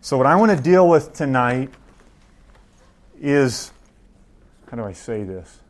So what I want to deal with tonight is, how do I say this?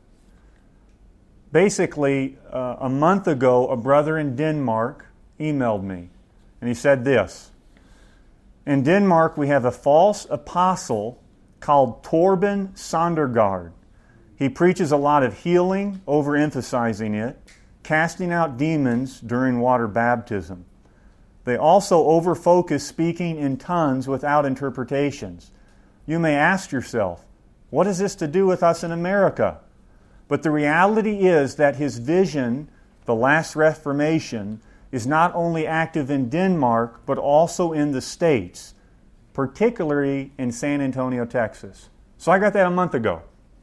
Basically, a month ago, a brother in Denmark emailed me, and he said this. In Denmark, we have a false apostle called Torben Sondergaard. He preaches a lot of healing, overemphasizing it, casting out demons during water baptism. They also overfocus speaking in tongues without interpretations. You may ask yourself, what has this to do with us in America? But the reality is that his vision, the last Reformation, is not only active in Denmark, but also in the States, particularly in San Antonio, Texas. So I got that a month ago.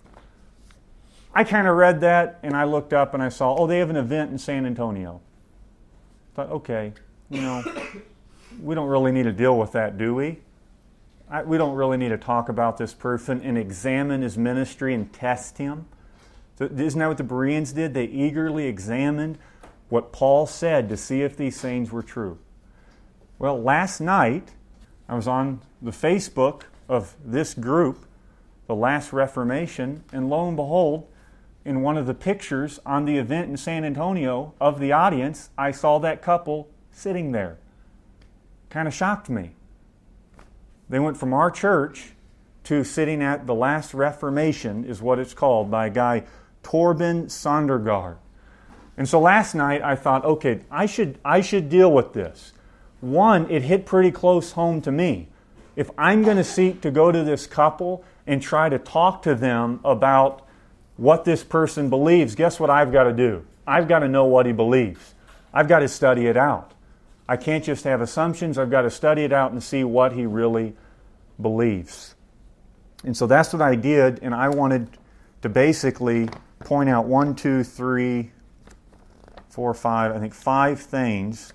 I kind of read that, and I looked up and I saw, they have an event in San Antonio. I thought, okay, we don't really need to deal with that, do we? We don't really need to talk about this person and examine his ministry and test him. So isn't that what the Bereans did? They eagerly examined what Paul said to see if these things were true. Well, last night, I was on the Facebook of this group, the Last Reformation, and lo and behold, in one of the pictures on the event in San Antonio of the audience, I saw that couple sitting there. Kind of shocked me. They went from our church to sitting at the Last Reformation, is what it's called, by a guy, Torben Sondergaard. And so last night I thought, okay, I should deal with this. One, it hit pretty close home to me. If I'm going to seek to go to this couple and try to talk to them about what this person believes, guess what I've got to do? I've got to know what he believes. I've got to study it out. I can't just have assumptions. I've got to study it out and see what he really believes. And so that's what I did, and I wanted to basically point out 5 things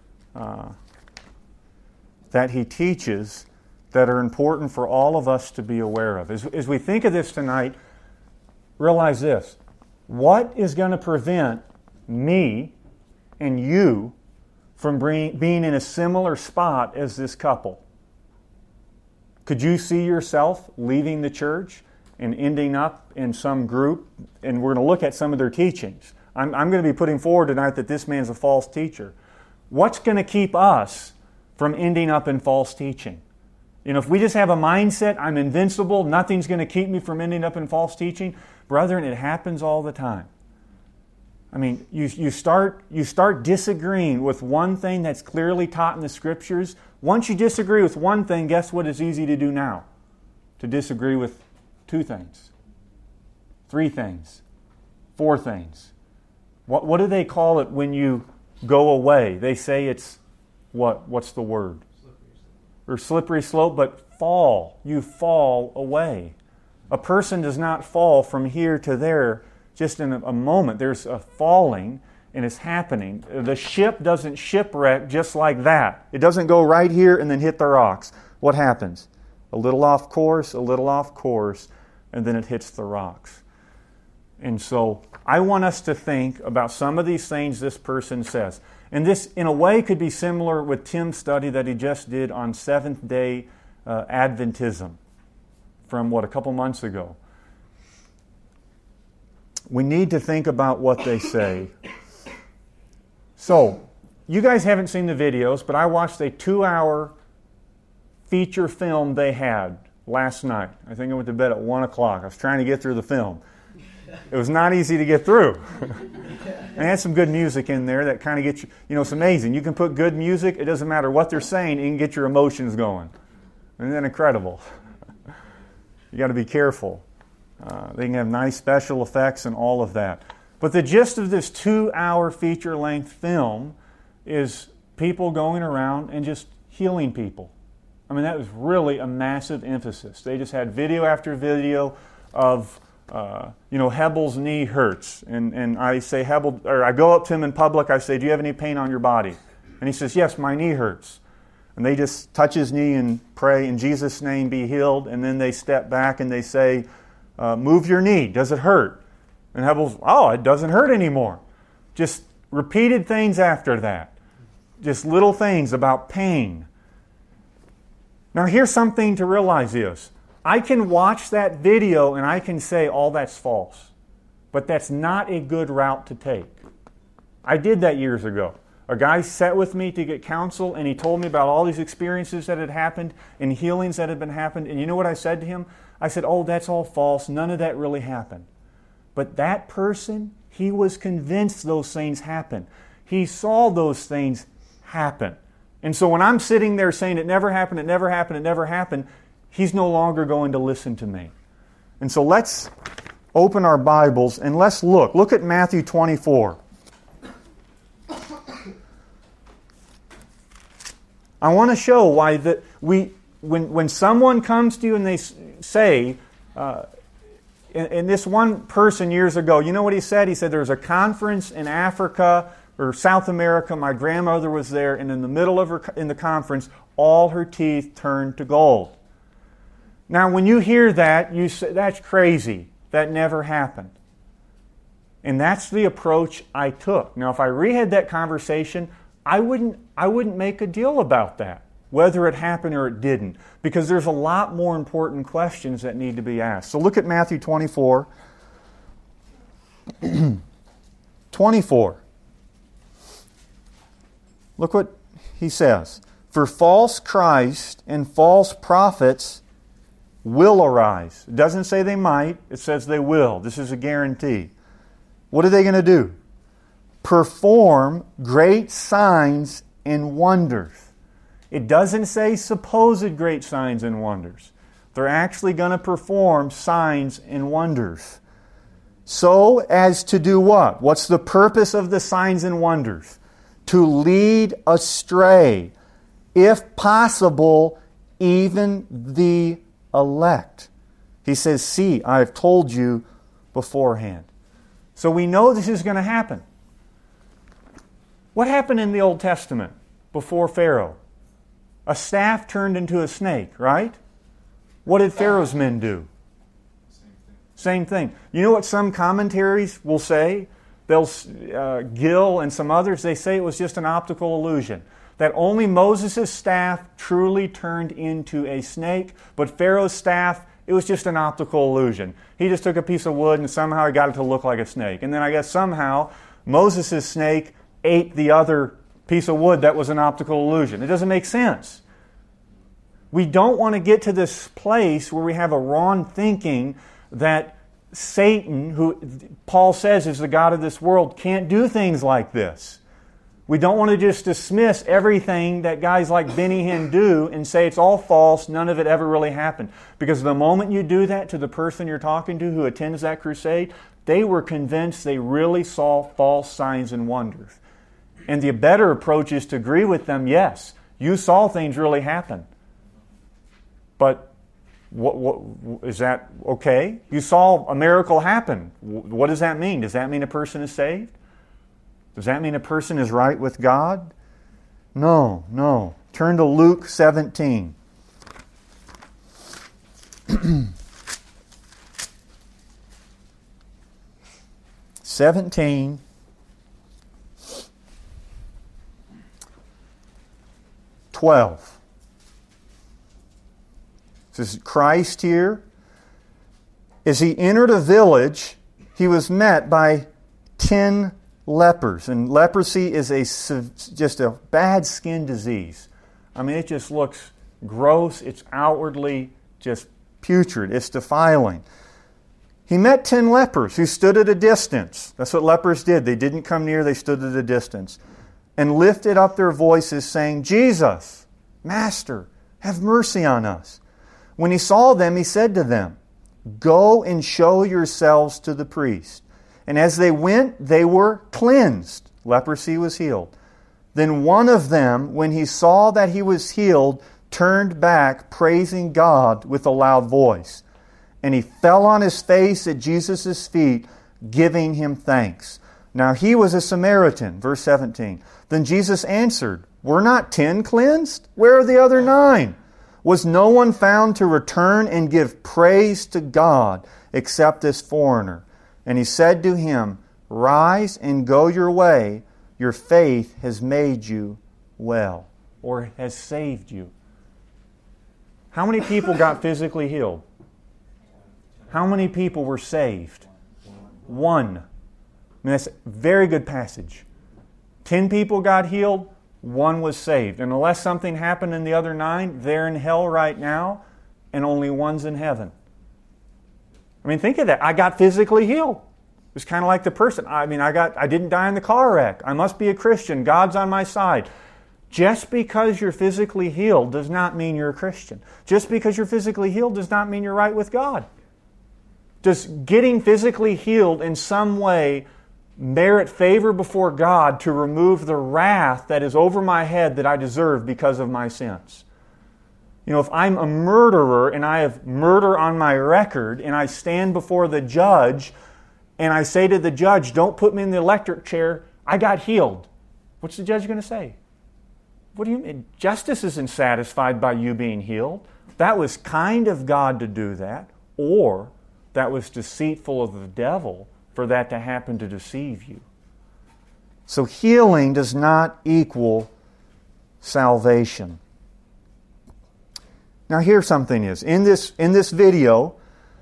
that he teaches that are important for all of us to be aware of. As we think of this tonight, realize this. What is going to prevent me and you from being in a similar spot as this couple? Could you see yourself leaving the church and ending up in some group? And we're going to look at some of their teachings. I'm going to be putting forward tonight that this man's a false teacher. What's going to keep us from ending up in false teaching? If we just have a mindset, I'm invincible, nothing's going to keep me from ending up in false teaching, brethren, it happens all the time. I mean, you start disagreeing with one thing that's clearly taught in the Scriptures. Once you disagree with one thing, guess what is easy to do now? To disagree with 2 things, 3 things, 4 things. What do they call it when you go away? They say it's what? What's the word? Slippery slope, but fall. You fall away. A person does not fall from here to there just in a moment. There's a falling, and it's happening. The ship doesn't shipwreck just like that. It doesn't go right here and then hit the rocks. What happens? A little off course, and then it hits the rocks. And so I want us to think about some of these things this person says. And this, in a way, could be similar with Tim's study that he just did on Seventh-day Adventism from, a couple months ago. We need to think about what they say. So, you guys haven't seen the videos, but I watched a 2-hour feature film they had last night. I think I went to bed at 1 o'clock. I was trying to get through the film. It was not easy to get through. And it had some good music in there that kind of gets you, it's amazing. You can put good music, it doesn't matter what they're saying, it can get your emotions going. Isn't that incredible? You got to be careful. They can have nice special effects and all of that. But the gist of this 2-hour feature-length film is people going around and just healing people. I mean, that was really a massive emphasis. They just had video after video of Hebel's knee hurts, and I say Hebel, or I go up to him in public. I say, "Do you have any pain on your body?" And he says, "Yes, my knee hurts." And they just touch his knee and pray, "In Jesus' name, be healed." And then they step back and they say, "Move your knee. Does it hurt?" And Hebel's, "Oh, it doesn't hurt anymore." Just repeated things after that. Just little things about pain. Now here's something to realize is, I can watch that video and I can say, all that's false. But that's not a good route to take. I did that years ago. A guy sat with me to get counsel and he told me about all these experiences that had happened and healings that had been happened. And you know what I said to him? I said, oh, that's all false. None of that really happened. But that person, he was convinced those things happened. He saw those things happen. And so when I'm sitting there saying it never happened, it never happened, it never happened, he's no longer going to listen to me. And so let's open our Bibles and let's look. Look at Matthew 24. I want to show why that when someone comes to you and they say, and this one person years ago, you know what he said? He said there was a conference in Africa or South America. My grandmother was there, and in the middle of the conference, all her teeth turned to gold. Now, when you hear that, you say, that's crazy. That never happened. And that's the approach I took. Now, if I rehead that conversation, I wouldn't make a deal about that, whether it happened or it didn't, because there's a lot more important questions that need to be asked. So look at Matthew 24. 24. Look what he says. For false Christ and false prophets will arise. It doesn't say they might, it says they will. This is a guarantee. What are they going to do? Perform great signs and wonders. It doesn't say supposed great signs and wonders. They're actually going to perform signs and wonders. So as to do what? What's the purpose of the signs and wonders? To lead astray, if possible, even the elect. He says, see, I have told you beforehand. So we know this is going to happen. What happened in the Old Testament before Pharaoh? A staff turned into a snake, right? What did Pharaoh's men do? Same thing. You know what some commentaries will say? Gill and some others, they say it was just an optical illusion. That only Moses' staff truly turned into a snake, but Pharaoh's staff, it was just an optical illusion. He just took a piece of wood and somehow he got it to look like a snake. And then I guess somehow Moses' snake ate the other piece of wood that was an optical illusion. It doesn't make sense. We don't want to get to this place where we have a wrong thinking that Satan, who Paul says is the god of this world, can't do things like this. We don't want to just dismiss everything that guys like Benny Hinn do and say it's all false, none of it ever really happened. Because the moment you do that to the person you're talking to who attends that crusade, they were convinced they really saw false signs and wonders. And the better approach is to agree with them, yes, you saw things really happen. But what is that okay? You saw a miracle happen. What does that mean? Does that mean a person is saved? Does that mean a person is right with God? No. Turn to Luke 17. (17) 12. This is Christ here. As he entered a village, he was met by 10 lepers. And leprosy is just a bad skin disease. I mean, it just looks gross. It's outwardly just putrid. It's defiling. He met 10 lepers who stood at a distance. That's what lepers did. They didn't come near, they stood at a distance. And lifted up their voices, saying, Jesus, Master, have mercy on us. When he saw them, he said to them, Go and show yourselves to the priest. And as they went, they were cleansed. Leprosy was healed. Then one of them, when he saw that he was healed, turned back, praising God with a loud voice. And he fell on his face at Jesus' feet, giving him thanks. Now he was a Samaritan. Verse 17. Then Jesus answered, Were not 10 cleansed? Where are the other 9? Was no one found to return and give praise to God except this foreigner? And he said to him, Rise and go your way. Your faith has made you well, or has saved you. How many people got physically healed? How many people were saved? 1. I mean, that's a very good passage. 10 people got healed, 1 was saved. And unless something happened in the other 9, they're in hell right now, and only 1's in heaven. I mean, think of that. I got physically healed. It's kind of like the person. I mean, I didn't die in the car wreck. I must be a Christian. God's on my side. Just because you're physically healed does not mean you're a Christian. Just because you're physically healed does not mean you're right with God. Does getting physically healed in some way merit favor before God to remove the wrath that is over my head that I deserve because of my sins? You know, if I'm a murderer and I have murder on my record and I stand before the judge and I say to the judge, don't put me in the electric chair, I got healed. What's the judge going to say? What do you mean? Justice isn't satisfied by you being healed. That was kind of God to do that, or that was deceitful of the devil for that to happen to deceive you. So healing does not equal salvation. Now here something is. In this video,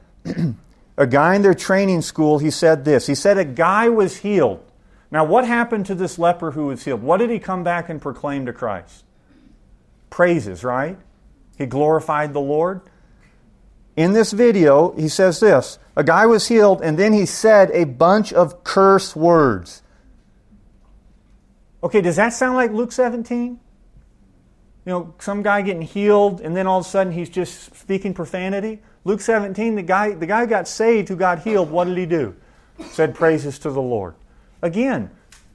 a guy in their training school, he said this. He said a guy was healed. Now what happened to this leper who was healed? What did he come back and proclaim to Christ? Praises, right? He glorified the Lord. In this video, he says this. A guy was healed and then he said a bunch of curse words. Okay, does that sound like Luke 17? You know, some guy getting healed and then all of a sudden he's just speaking profanity? Luke 17, the guy got saved who got healed. What did he do? Said praises to the Lord. Again,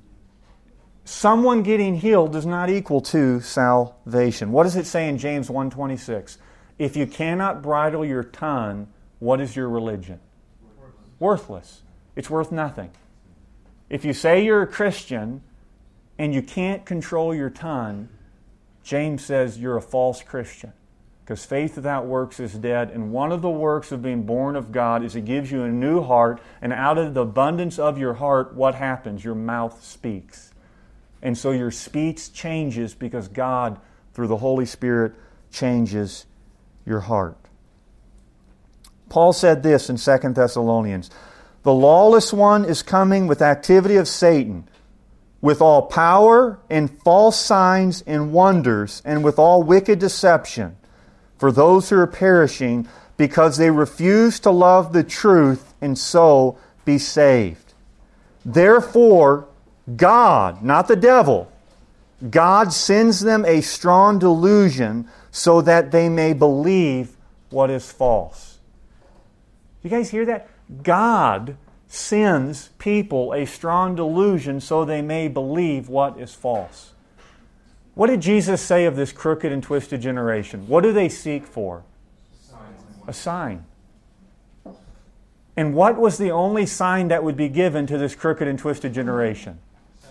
someone getting healed does not equal to salvation. What does it say in James 1:26? If you cannot bridle your tongue, what is your religion? Worthless. It's worth nothing. If you say you're a Christian and you can't control your tongue, James says you're a false Christian. Because faith without works is dead. And one of the works of being born of God is it gives you a new heart. And out of the abundance of your heart, what happens? Your mouth speaks. And so your speech changes because God, through the Holy Spirit, changes your heart. Paul said this in 2 Thessalonians. The lawless one is coming with activity of Satan, with all power and false signs and wonders, and with all wicked deception, for those who are perishing, because they refuse to love the truth and so be saved. Therefore, God, not the devil, God sends them a strong delusion so that they may believe what is false. You guys hear that? God sends people a strong delusion so they may believe what is false. What did Jesus say of this crooked and twisted generation? What do they seek for? A sign. And what was the only sign that would be given to this crooked and twisted generation?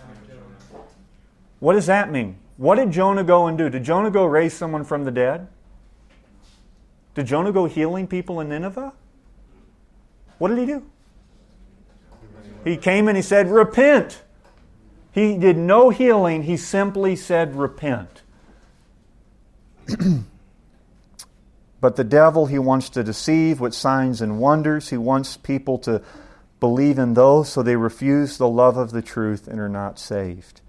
What does that mean? What did Jonah go and do? Did Jonah go raise someone from the dead? Did Jonah go healing people in Nineveh? What did he do? He came and he said, repent. He did no healing. He simply said, repent. But the devil, he wants to deceive with signs and wonders. He wants people to believe in those, so they refuse the love of the truth and are not saved.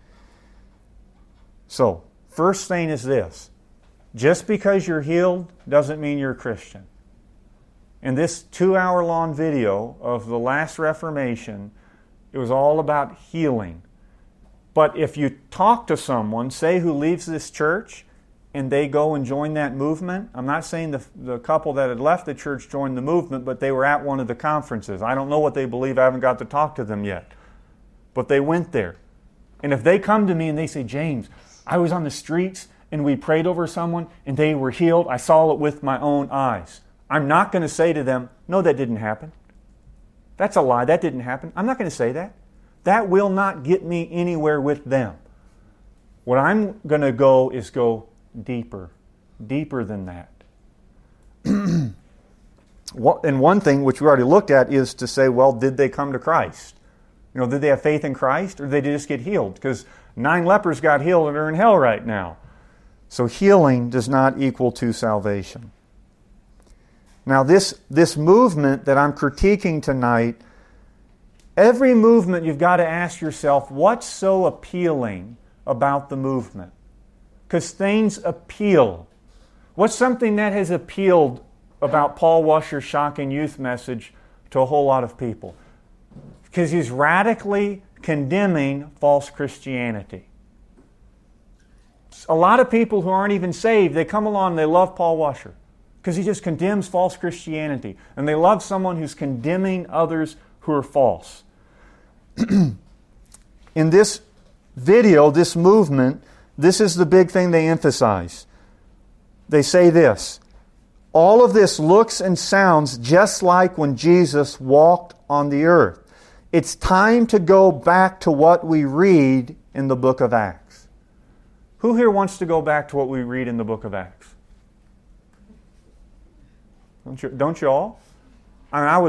So, first thing is this. Just because you're healed doesn't mean you're a Christian. In this 2-hour-long video of the last Reformation, it was all about healing. But if you talk to someone, say who leaves this church, and they go and join that movement, I'm not saying the couple that had left the church joined the movement, but they were at one of the conferences. I don't know what they believe. I haven't got to talk to them yet. But they went there. And if they come to me and they say, James, I was on the streets and we prayed over someone and they were healed. I saw it with my own eyes. I'm not going to say to them, no, that didn't happen. That's a lie. That didn't happen. I'm not going to say that. That will not get me anywhere with them. What I'm going to go is go deeper than that. And one thing which we already looked at is to say, well, did they come to Christ? You know, did they have faith in Christ or did they just get healed? Because 9 lepers got healed and are in hell right now. So healing does not equal to salvation. Now this movement that I'm critiquing tonight, every movement you've got to ask yourself, what's so appealing about the movement? Because things appeal. What's something that has appealed about Paul Washer's Shocking Youth message to a whole lot of people? Because he's radically condemning false Christianity. A lot of people who aren't even saved, they come along and they love Paul Washer because he just condemns false Christianity. And they love someone who's condemning others who are false. In this video, this movement, this is the big thing they emphasize. They say this: all of this looks and sounds just like when Jesus walked on the earth. It's time to go back to what we read in the book of Acts. Who here wants to go back to what we read in the book of Acts? Don't you all? I mean, I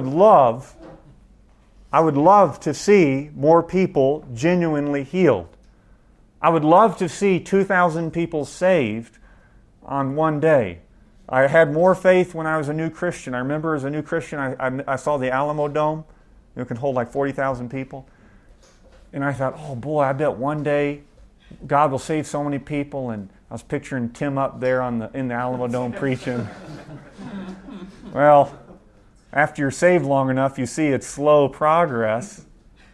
would love to see more people genuinely healed. I would love to see 2,000 people saved on one day. I had more faith when I was a new Christian. I remember as a new Christian, I saw the Alamo Dome. It can hold like 40,000 people. And I thought, oh boy, I bet one day God will save so many people. And I was picturing Tim up there in the Alamo Dome preaching. Well, after you're saved long enough, you see it's slow progress.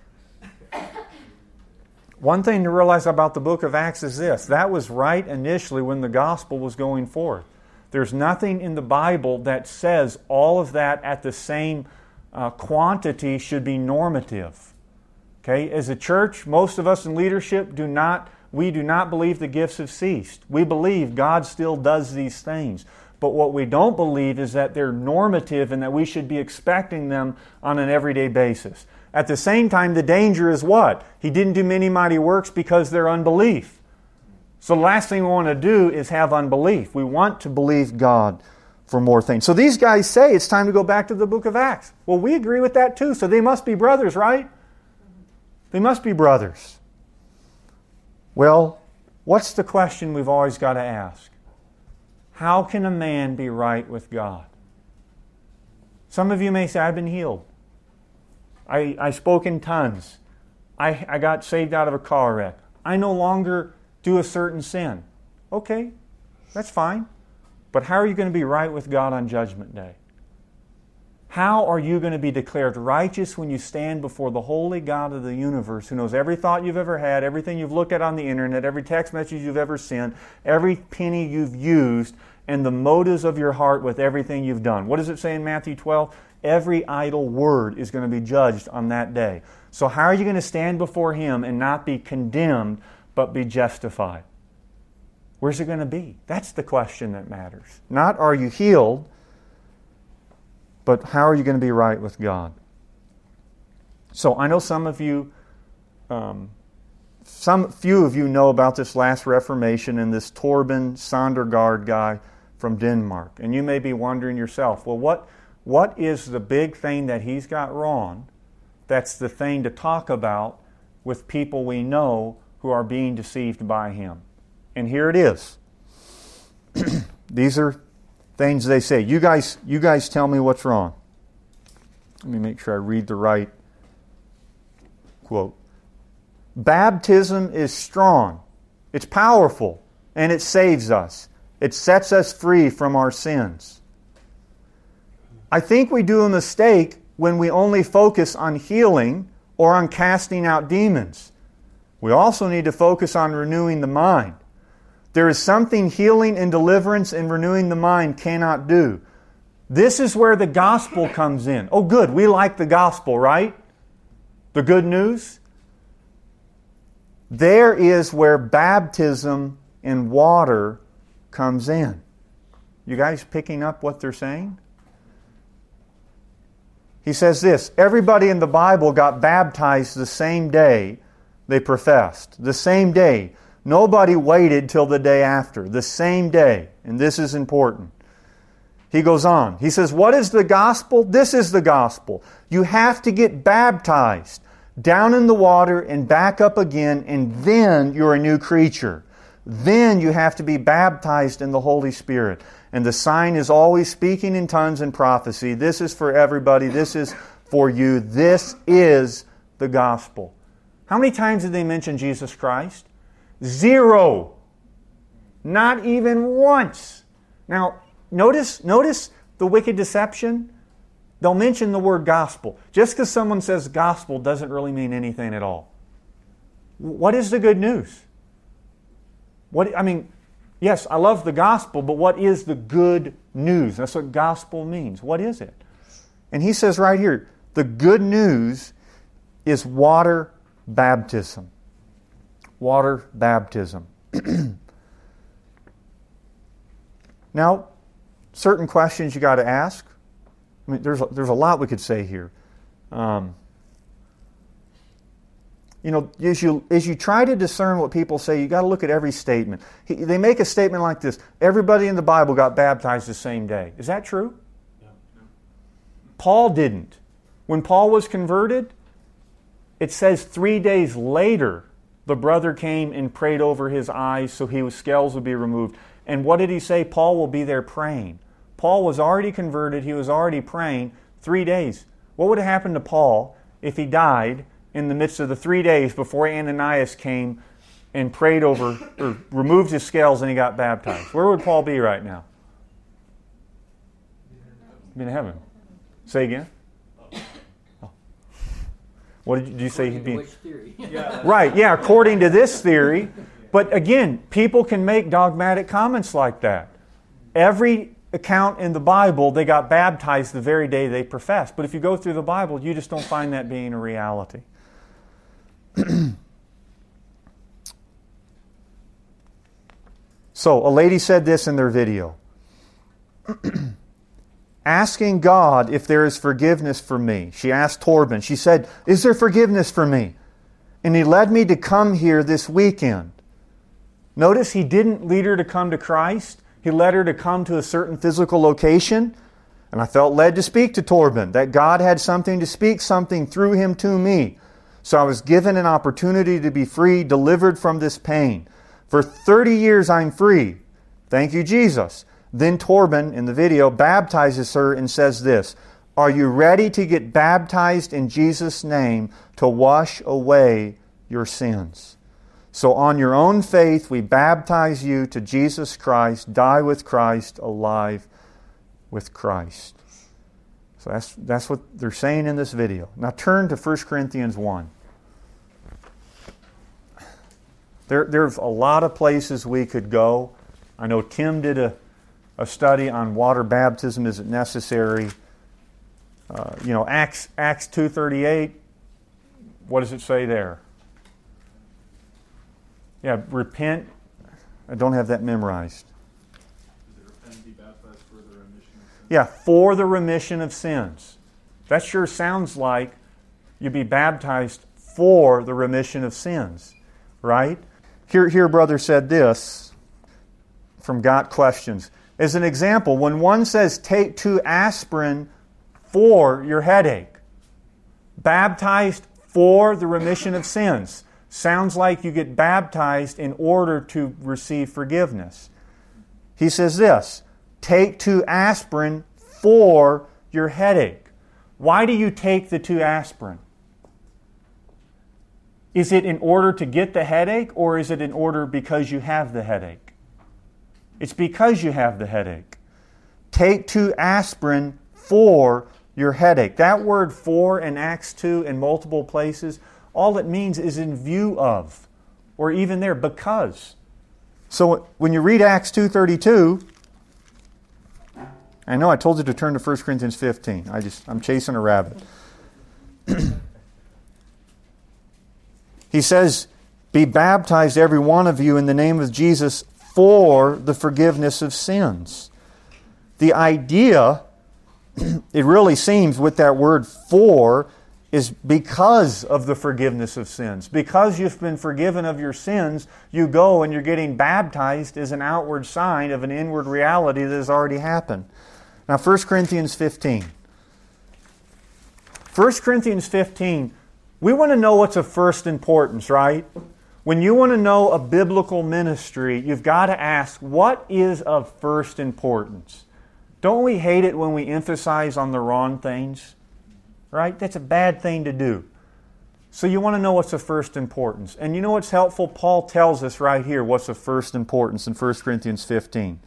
One thing to realize about the book of Acts is this: that was right initially when the gospel was going forth. There's nothing in the Bible that says all of that at the same quantity should be normative. Okay? As a church, most of us in leadership do not believe the gifts have ceased. We believe God still does these things. But what we don't believe is that they're normative and that we should be expecting them on an everyday basis. At the same time, the danger is what? He didn't do many mighty works because they're unbelief. So the last thing we want to do is have unbelief. We want to believe God for more things. So these guys say it's time to go back to the book of Acts. Well, we agree with that too. So they must be brothers, right? They must be brothers. Well, what's the question we've always got to ask? How can a man be right with God? Some of you may say, I've been healed. I spoke in tongues. I got saved out of a car wreck. I no longer do a certain sin. Okay, that's fine. But how are you going to be right with God on Judgment Day? How are you going to be declared righteous when you stand before the holy God of the universe, who knows every thought you've ever had, everything you've looked at on the internet, every text message you've ever sent, every penny you've used, and the motives of your heart with everything you've done? What does it say in Matthew 12? Every idle word is going to be judged on that day. So how are you going to stand before Him and not be condemned, but be justified? Where's it going to be? That's the question that matters. Not are you healed, but how are you going to be right with God? So I know some of you, few of you know about this last Reformation and this Torben Sondergaard guy from Denmark. And you may be wondering yourself, well, what is the big thing that he's got wrong that's the thing to talk about with people we know who are being deceived by him? And here it is. These are things they say. You guys tell me what's wrong. Let me make sure I read the right quote. Baptism is strong. It's powerful. And it saves us. It sets us free from our sins. I think we do a mistake when we only focus on healing or on casting out demons. We also need to focus on renewing the mind. There is something healing and deliverance and renewing the mind cannot do. This is where the gospel comes in. Oh, good. We like the gospel, right? The good news. There is where baptism in water comes in. You guys picking up what they're saying? He says this: everybody in the Bible got baptized the same day they professed. The same day. Nobody waited till the day after. The same day. And this is important. He goes on. He says, what is the gospel? This is the gospel. You have to get baptized down in the water and back up again, and then you're a new creature. Then you have to be baptized in the Holy Spirit. And the sign is always speaking in tongues and prophecy. This is for everybody. This is for you. This is the gospel. How many times did they mention Jesus Christ? 0. Not even once. Now, notice the wicked deception. They'll mention the word gospel. Just because someone says gospel doesn't really mean anything at all. What is the good news? Yes, I love the gospel, but what is the good news? That's what gospel means. What is it? And he says right here, the good news is water baptism. Water baptism. Now, certain questions you got to ask. I mean, there's a lot we could say here. As you try to discern what people say, you got to look at every statement. They make a statement like this: everybody in the Bible got baptized the same day. Is that true? No. Paul didn't. When Paul was converted, it says 3 days later, the brother came and prayed over his eyes so his scales would be removed. And what did he say? Paul will be there praying. Paul was already converted. He was already praying 3 days. What would have happened to Paul if he died in the midst of the 3 days before Ananias came and prayed over, or removed his scales and he got baptized? Where would Paul be right now? In heaven. Say again? Oh. What did you say he'd be? Which theory? Right, yeah, according to this theory. But again, people can make dogmatic comments like that. Every account in the Bible, they got baptized the very day they professed. But if you go through the Bible, you just don't find that being a reality. So, a lady said this in their video. Asking God if there is forgiveness for me. She asked Torben. She said, is there forgiveness for me? And He led me to come here this weekend. Notice He didn't lead her to come to Christ. He led her to come to a certain physical location. And I felt led to speak to Torben, that God had something to speak something through him to me. So I was given an opportunity to be free, delivered from this pain. For 30 years I'm free. Thank you, Jesus. Then Torben, in the video, baptizes her and says this: are you ready to get baptized in Jesus' name to wash away your sins? So on your own faith, we baptize you to Jesus Christ, die with Christ, alive with Christ. So that's what they're saying in this video. Now turn to 1 Corinthians 1. There's a lot of places we could go. I know Tim did a study on water baptism. Is it necessary? Acts 2:38. What does it say there? Yeah, repent. I don't have that memorized. Is it repent and be baptized for the remission of sins? Yeah, for the remission of sins. That sure sounds like you be baptized for the remission of sins, right? Here, brother said this from Got Questions. As an example, when one says take 2 aspirin for your headache, baptized for the remission of sins, sounds like you get baptized in order to receive forgiveness. He says this: take 2 aspirin for your headache. Why do you take the 2 aspirin? Is it in order to get the headache, or is it in order because you have the headache? It's because you have the headache. Take 2 aspirin for your headache. That word for in Acts 2 in multiple places, all it means is in view of, or even there, because. So when you read Acts 2:32, I know I told you to turn to 1 Corinthians 15. I'm chasing a rabbit. He says, be baptized every one of you in the name of Jesus for the forgiveness of sins. The idea, it really seems with that word for, is because of the forgiveness of sins. Because you've been forgiven of your sins, you go and you're getting baptized as an outward sign of an inward reality that has already happened. Now 1 Corinthians 15. 1 Corinthians 15, we want to know what's of first importance, right? When you want to know a biblical ministry, you've got to ask, what is of first importance? Don't we hate it when we emphasize on the wrong things? Right? That's a bad thing to do. So you want to know what's of first importance. And you know what's helpful? Paul tells us right here what's of first importance in 1 Corinthians 15.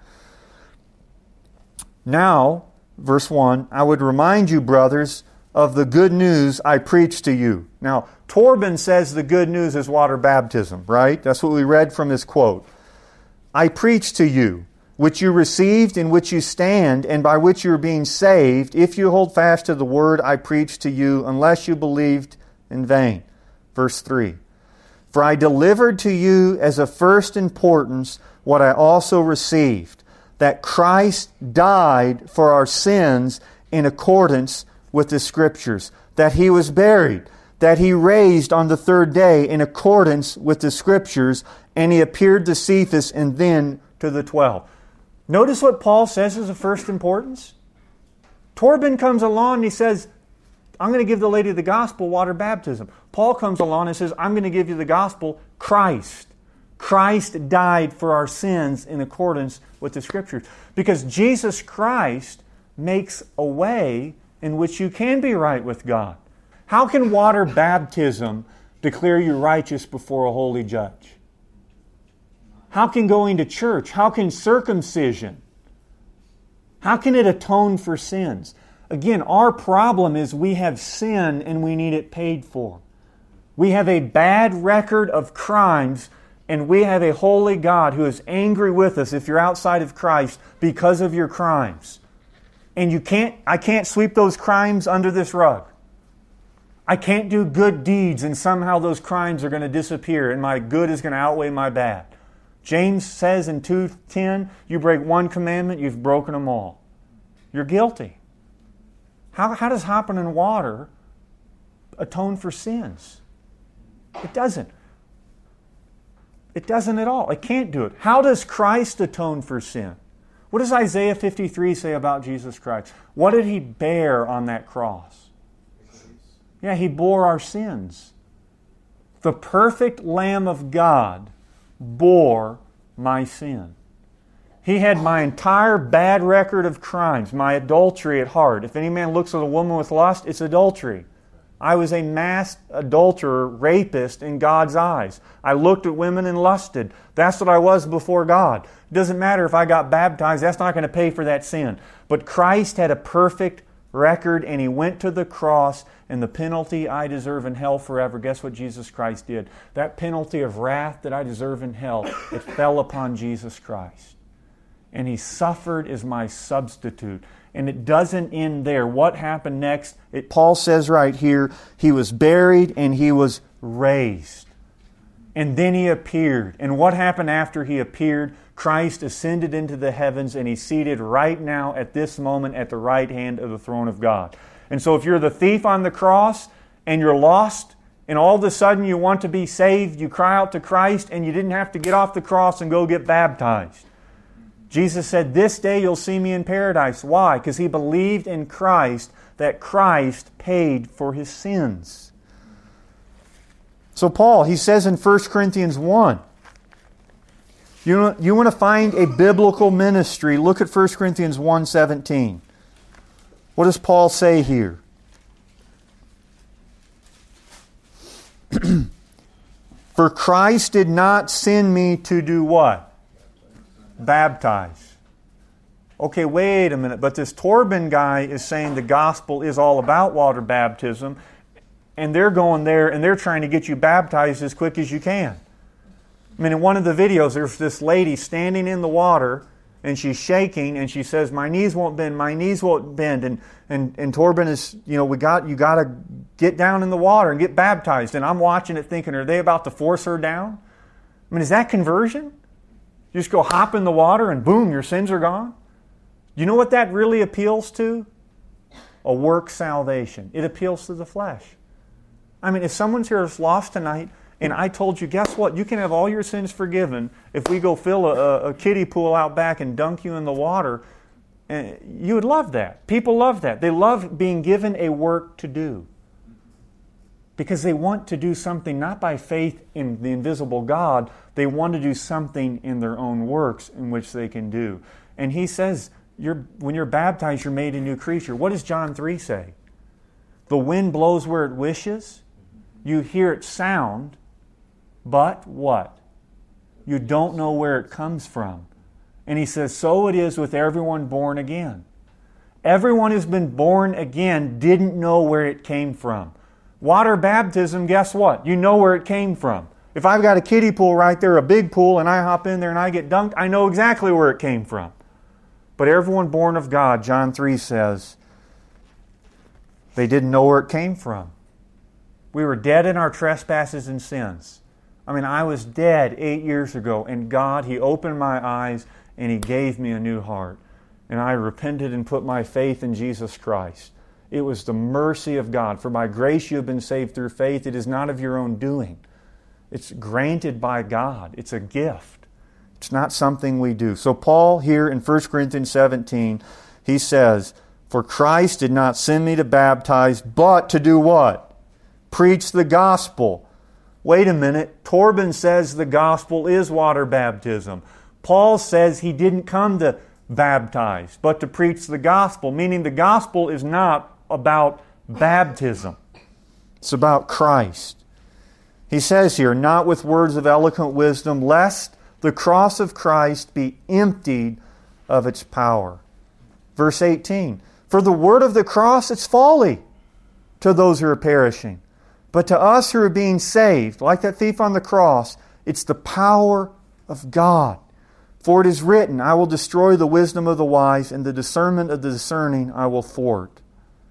Now, verse 1, I would remind you, brothers, of the good news I preached to you. Now, Torben says the good news is water baptism, right? That's what we read from his quote. I preached to you, which you received, in which you stand, and by which you are being saved, if you hold fast to the word I preached to you, unless you believed in vain. Verse 3. For I delivered to you as of first importance what I also received, that Christ died for our sins in accordance with the Scriptures, that He was buried, that He raised on the third day in accordance with the Scriptures, and He appeared to Cephas and then to the 12. Notice what Paul says is of first importance. Torben comes along and he says, I'm going to give the lady the gospel, water baptism. Paul comes along and says, I'm going to give you the gospel, Christ. Christ died for our sins in accordance with the Scriptures. Because Jesus Christ makes a way in which you can be right with God. How can water baptism declare you righteous before a holy judge? How can going to church? How can circumcision? How can it atone for sins? Again, our problem is we have sin and we need it paid for. We have a bad record of crimes and we have a holy God who is angry with us if you're outside of Christ because of your crimes. And I can't sweep those crimes under this rug. I can't do good deeds and somehow those crimes are going to disappear and my good is going to outweigh my bad. James says in 2:10, you break one commandment, you've broken them all. You're guilty. How does hopping in water atone for sins? It doesn't. It doesn't at all. It can't do it. How does Christ atone for sin? What does Isaiah 53 say about Jesus Christ? What did He bear on that cross? Yeah, He bore our sins. The perfect Lamb of God bore my sin. He had my entire bad record of crimes, my adultery at heart. If any man looks at a woman with lust, it's adultery. I was a mass adulterer, rapist in God's eyes. I looked at women and lusted. That's what I was before God. It doesn't matter if I got baptized. That's not going to pay for that sin. But Christ had a perfect record and He went to the cross, and the penalty I deserve in hell forever. Guess what Jesus Christ did? That penalty of wrath that I deserve in hell, it fell upon Jesus Christ. And He suffered as my substitute. And it doesn't end there. What happened next? Paul says right here, He was buried and He was raised. And then He appeared. And what happened after He appeared? Christ ascended into the heavens and He's seated right now at this moment at the right hand of the throne of God. And so if you're the thief on the cross and you're lost and all of a sudden you want to be saved, you cry out to Christ and you didn't have to get off the cross and go get baptized. Jesus said, this day you'll see me in paradise. Why? Because he believed in Christ, that Christ paid for his sins. So Paul, he says in 1 Corinthians 1, you want to find a biblical ministry, look at 1 Corinthians 1:17. What does Paul say here? For Christ did not send me to do what? Baptize. Okay, wait a minute. But this Torben guy is saying the gospel is all about water baptism, and they're going there and they're trying to get you baptized as quick as you can. I mean, in one of the videos, there's this lady standing in the water, and she's shaking, and she says, my knees won't bend, my knees won't bend. And Torben is, you got to get down in the water and get baptized. And I'm watching it thinking, are they about to force her down? I mean, is that conversion? You just go hop in the water and boom, your sins are gone? You know what that really appeals to? A work salvation. It appeals to the flesh. I mean, if someone's here that's lost tonight, and I told you, guess what? You can have all your sins forgiven if we go fill a kiddie pool out back and dunk you in the water. You would love that. People love that. They love being given a work to do. because they want to do something not by faith in the invisible God, they want to do something in their own works in which they can do. And he says, when you're baptized, you're made a new creature. What does John 3 say? The wind blows where it wishes. You hear its sound, but what? You don't know where it comes from. And he says, so it is with everyone born again. Everyone who's been born again didn't know where it came from. Water baptism, guess what? You know where it came from. If I've got a kiddie pool right there, a big pool, and I hop in there and I get dunked, I know exactly where it came from. But everyone born of God, John 3 says, they didn't know where it came from. We were dead in our trespasses and sins. I mean, I was dead 8 years ago, and God, He opened my eyes and He gave me a new heart. And I repented and put my faith in Jesus Christ. It was the mercy of God. For by grace you have been saved through faith. It is not of your own doing. It's granted by God. It's a gift. It's not something we do. So Paul here in 1 Corinthians 17, he says, for Christ did not send me to baptize, but to do what? Preach the gospel. Wait a minute. Torben says the gospel is water baptism. Paul says he didn't come to baptize, but to preach the gospel, meaning the gospel is not about baptism. It's about Christ. He says here, not with words of eloquent wisdom, lest the cross of Christ be emptied of its power. Verse 18, for the word of the cross is folly to those who are perishing. But to us who are being saved, like that thief on the cross, it's the power of God. For it is written, I will destroy the wisdom of the wise, and the discernment of the discerning I will thwart.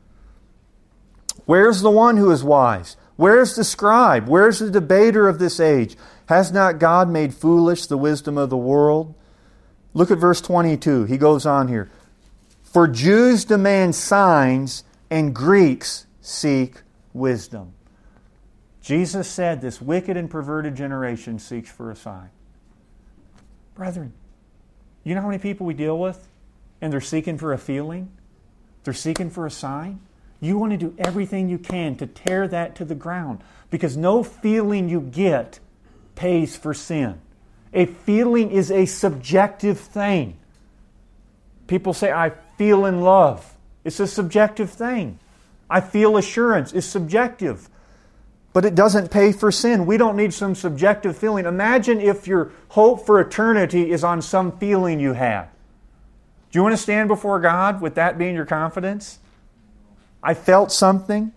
Where's the one who is wise? Where's the scribe? Where's the debater of this age? Has not God made foolish the wisdom of the world? Look at verse 22. He goes on here. For Jews demand signs, and Greeks seek wisdom. Jesus said, this wicked and perverted generation seeks for a sign. Brethren, you know how many people we deal with? And they're seeking for a feeling? They're seeking for a sign? You want to do everything you can to tear that to the ground. Because no feeling you get pays for sin. A feeling is a subjective thing. People say, I feel in love. It's a subjective thing. I feel assurance. It's subjective. But it doesn't pay for sin. We don't need some subjective feeling. Imagine if your hope for eternity is on some feeling you had. Do you want to stand before God with that being your confidence? I felt something.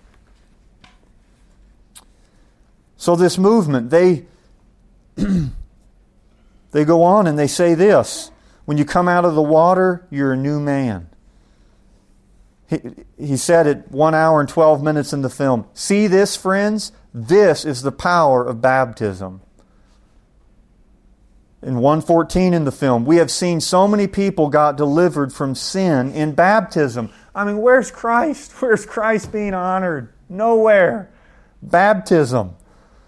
So this movement, they go on and they say this. When you come out of the water, you're a new man. He said it 1 hour and 12 minutes in the film. See this, friends? This is the power of baptism. In 1:14 in the film, we have seen so many people got delivered from sin in baptism. I mean, where's Christ? Where's Christ being honored? Nowhere. Baptism.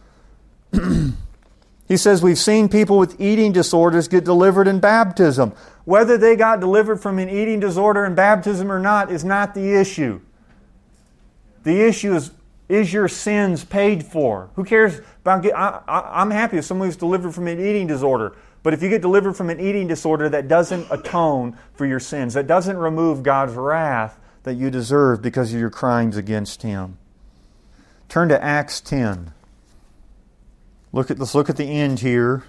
He says we've seen people with eating disorders get delivered in baptism. Whether they got delivered from an eating disorder in baptism or not is not the issue. The issue is your sins paid for? Who cares about I'm happy if someone who's delivered from an eating disorder. But if you get delivered from an eating disorder, that doesn't atone for your sins. That doesn't remove God's wrath that you deserve because of your crimes against Him. Turn to Acts 10. Let's look at the end here.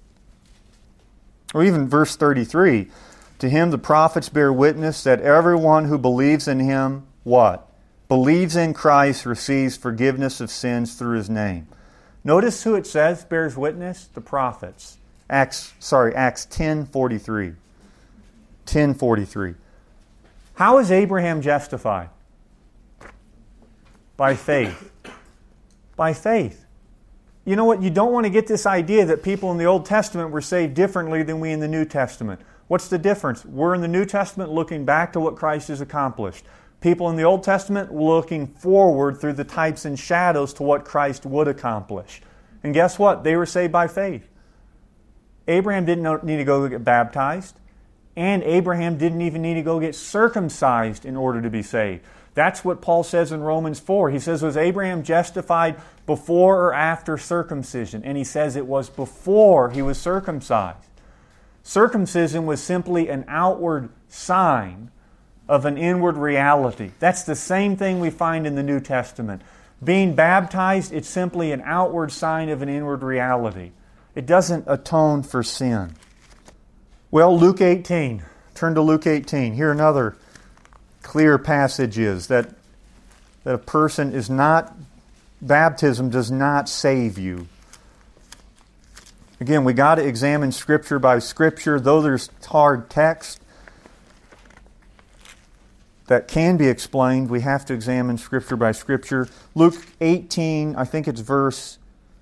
Or even verse 33. To Him the prophets bear witness that everyone who believes in Him, what? Believes in Christ receives forgiveness of sins through His name. Notice who it says bears witness? The prophets. Acts 10:43. 10:43. How is Abraham justified? By faith. By faith. You know what? You don't want to get this idea that people in the Old Testament were saved differently than we in the New Testament. What's the difference? We're in the New Testament looking back to what Christ has accomplished. People in the Old Testament looking forward through the types and shadows to what Christ would accomplish. And guess what? They were saved by faith. Abraham didn't need to go get baptized. And Abraham didn't even need to go get circumcised in order to be saved. That's what Paul says in Romans 4. He says, was Abraham justified before or after circumcision? And he says it was before he was circumcised. Circumcision was simply an outward sign of an inward reality. That's the same thing we find in the New Testament. Being baptized, it's simply an outward sign of an inward reality. It doesn't atone for sin. Well, Luke 18. Turn to Luke 18. Here another clear passage is that a person is not, baptism does not save you. Again, we got to examine Scripture by Scripture, though there's hard text that can be explained. We have to examine Scripture by Scripture. Luke 18, I think it's verse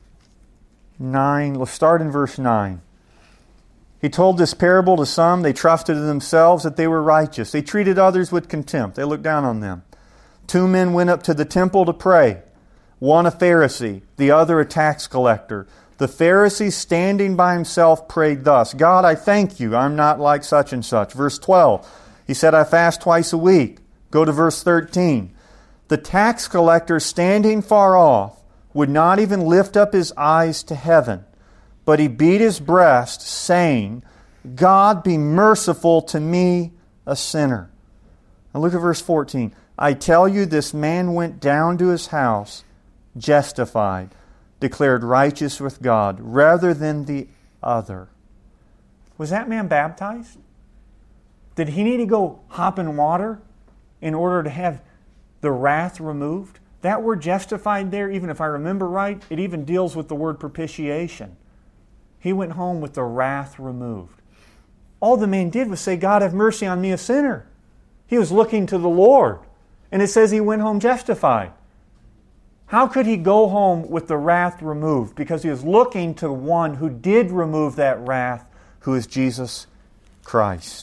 9. Let's start in verse 9. He told this parable to some. They trusted in themselves that they were righteous. They treated others with contempt. They looked down on them. 2 men went up to the temple to pray. One a Pharisee, the other a tax collector. The Pharisee, standing by himself, prayed thus, God, I thank you, I'm not like such and such. Verse 12, he said, I fast twice a week. Go to verse 13. The tax collector, standing far off, would not even lift up his eyes to heaven, but he beat his breast, saying, God, be merciful to me, a sinner. Now look at verse 14. I tell you, this man went down to his house justified, declared righteous with God, rather than the other. Was that man baptized? Did he need to go hop in water in order to have the wrath removed? That word justified there, even if I remember right, it even deals with the word propitiation. He went home with the wrath removed. All the man did was say, God, have mercy on me, a sinner. He was looking to the Lord. And it says he went home justified. How could he go home with the wrath removed? Because he was looking to one who did remove that wrath, who is Jesus Christ.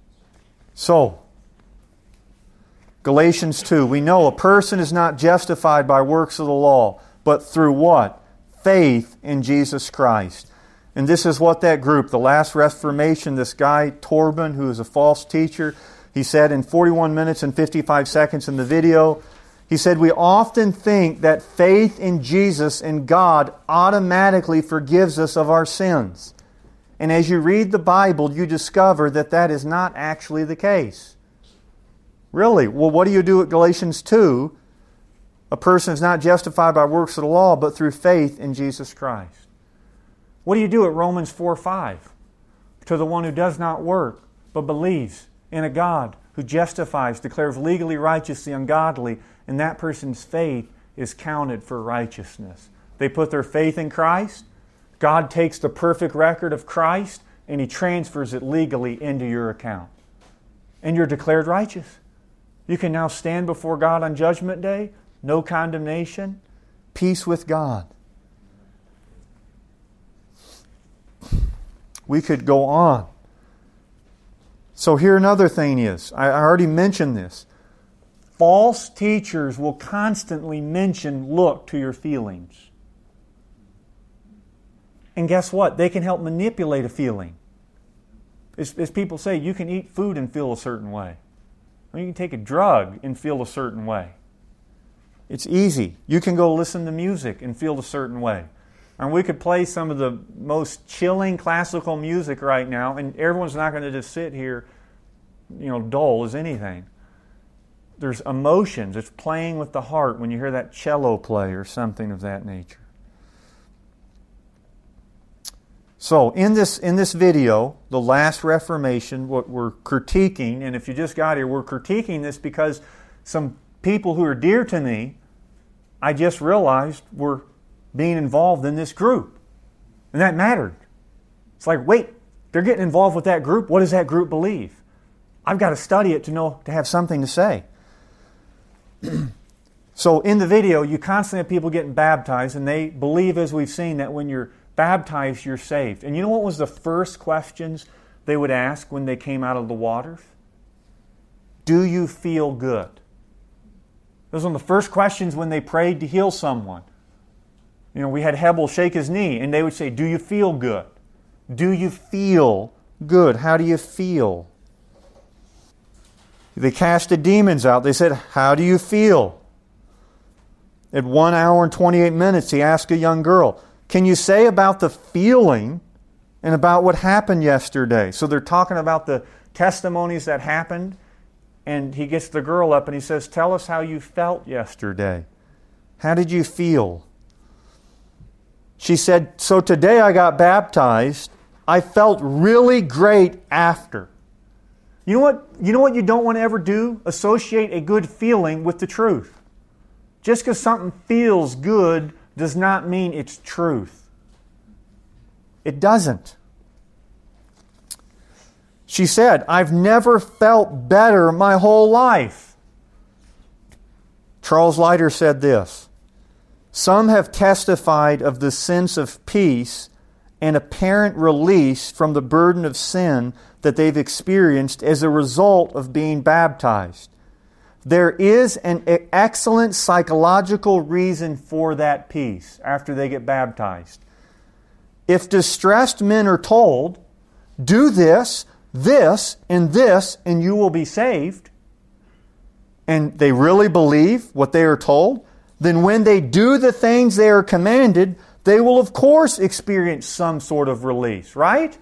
So, Galatians 2, we know a person is not justified by works of the law, but through what? Faith in Jesus Christ. And this is what that group, the last Reformation, this guy, Torben, who is a false teacher, he said in 41 minutes and 55 seconds in the video, he said, we often think that faith in Jesus and God automatically forgives us of our sins. And as you read the Bible, you discover that that is not actually the case. Really? Well, what do you do at Galatians 2? A person is not justified by works of the law, but through faith in Jesus Christ. What do you do at Romans 4:5? To the one who does not work, but believes in a God who justifies, declares legally righteous the ungodly, and that person's faith is counted for righteousness. They put their faith in Christ. God takes the perfect record of Christ and He transfers it legally into your account. And you're declared righteous. You can now stand before God on Judgment Day, no condemnation, peace with God. We could go on. So here another thing is, I already mentioned this. False teachers will constantly mention, look to your feelings. And guess what? They can help manipulate a feeling. As people say, you can eat food and feel a certain way. Or you can take a drug and feel a certain way. It's easy. You can go listen to music and feel a certain way. And we could play some of the most chilling classical music right now, and everyone's not going to just sit here, dull as anything. There's emotions. It's playing with the heart when you hear that cello play or something of that nature. So in this video, the last Reformation, what we're critiquing, and if you just got here, we're critiquing this because some people who are dear to me, I just realized were being involved in this group. And that mattered. It's like, wait, they're getting involved with that group. What does that group believe? I've got to study it to have something to say. So in the video, you constantly have people getting baptized, and they believe, as we've seen, that when you're baptized, you're saved. And you know what was the first questions they would ask when they came out of the waters? Do you feel good? Those were one of the first questions when they prayed to heal someone. We had Hebel shake his knee, and they would say, do you feel good? Do you feel good? How do you feel? They casted demons out. They said, "How do you feel?" At 1 hour and 28 minutes, he asked a young girl, "Can you say about the feeling and about what happened yesterday?" So they're talking about the testimonies that happened, and he gets the girl up and he says, "Tell us how you felt yesterday. How did you feel?" She said, "So today I got baptized. I felt really great after." You know what you don't want to ever do? Associate a good feeling with the truth. Just because something feels good does not mean it's truth. It doesn't. She said, "I've never felt better my whole life." Charles Leiter said this, "Some have testified of the sense of peace and apparent release from the burden of sin that they've experienced as a result of being baptized. There is an excellent psychological reason for that peace after they get baptized. If distressed men are told, 'Do this, this, and this, and you will be saved,' and they really believe what they are told, then when they do the things they are commanded, they will of course experience some sort of release, right?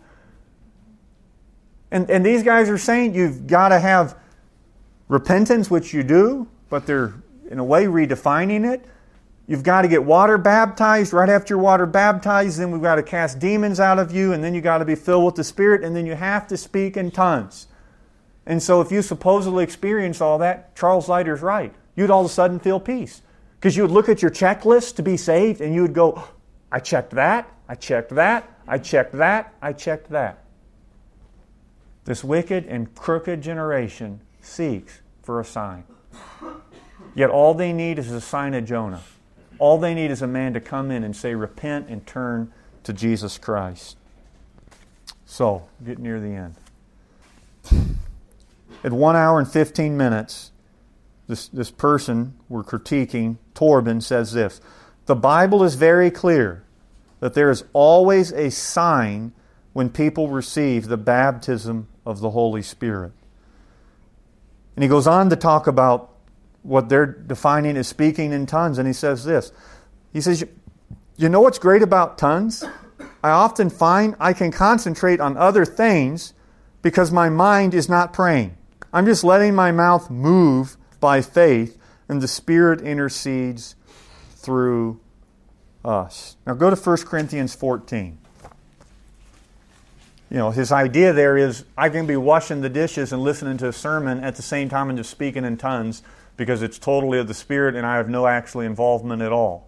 And these guys are saying you've got to have repentance, which you do, but they're in a way redefining it. You've got to get water baptized. Right after you're water baptized, then we've got to cast demons out of you, and then you've got to be filled with the Spirit, and then you have to speak in tongues. And so if you supposedly experience all that, Charles Leiter's right. You'd all of a sudden feel peace. Because you would look at your checklist to be saved, and you would go, I checked that, I checked that, I checked that, I checked that. This wicked and crooked generation seeks for a sign. Yet all they need is a sign of Jonah. All they need is a man to come in and say, repent and turn to Jesus Christ. So, get near the end. At 1 hour and 15 minutes, this person we're critiquing, Torben, says this, "The Bible is very clear that there is always a sign when people receive the baptism of the Holy Spirit." And he goes on to talk about what they're defining as speaking in tongues, and he says this. He says, "You know what's great about tongues? I often find I can concentrate on other things because my mind is not praying. I'm just letting my mouth move by faith, and the Spirit intercedes through us." Now go to 1 Corinthians 14. His idea there is I can be washing the dishes and listening to a sermon at the same time and just speaking in tongues because it's totally of the Spirit and I have no actual involvement at all.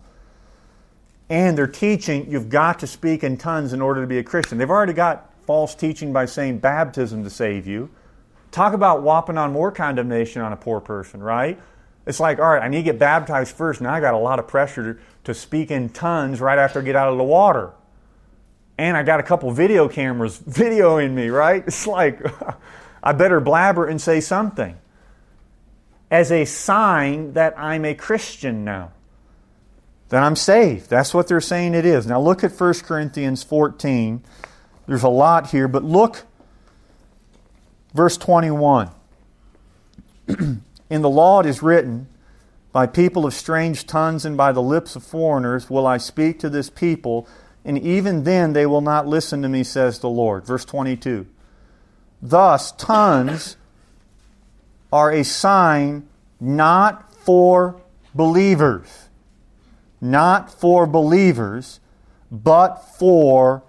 And they're teaching you've got to speak in tongues in order to be a Christian. They've already got false teaching by saying baptism to save you. Talk about whopping on more condemnation on a poor person, right? It's like, all right, I need to get baptized first. Now I got a lot of pressure to speak in tongues right after I get out of the water. And I got a couple video cameras videoing me, right? It's like, I better blabber and say something. As a sign that I'm a Christian now. That I'm saved. That's what they're saying it is. Now look at 1 Corinthians 14. There's a lot here, but look, verse 21. "In the law it is written, by people of strange tongues and by the lips of foreigners will I speak to this people, and even then they will not listen to me, says the Lord." Verse 22. "Thus tongues are a sign not for believers." Not for believers, but for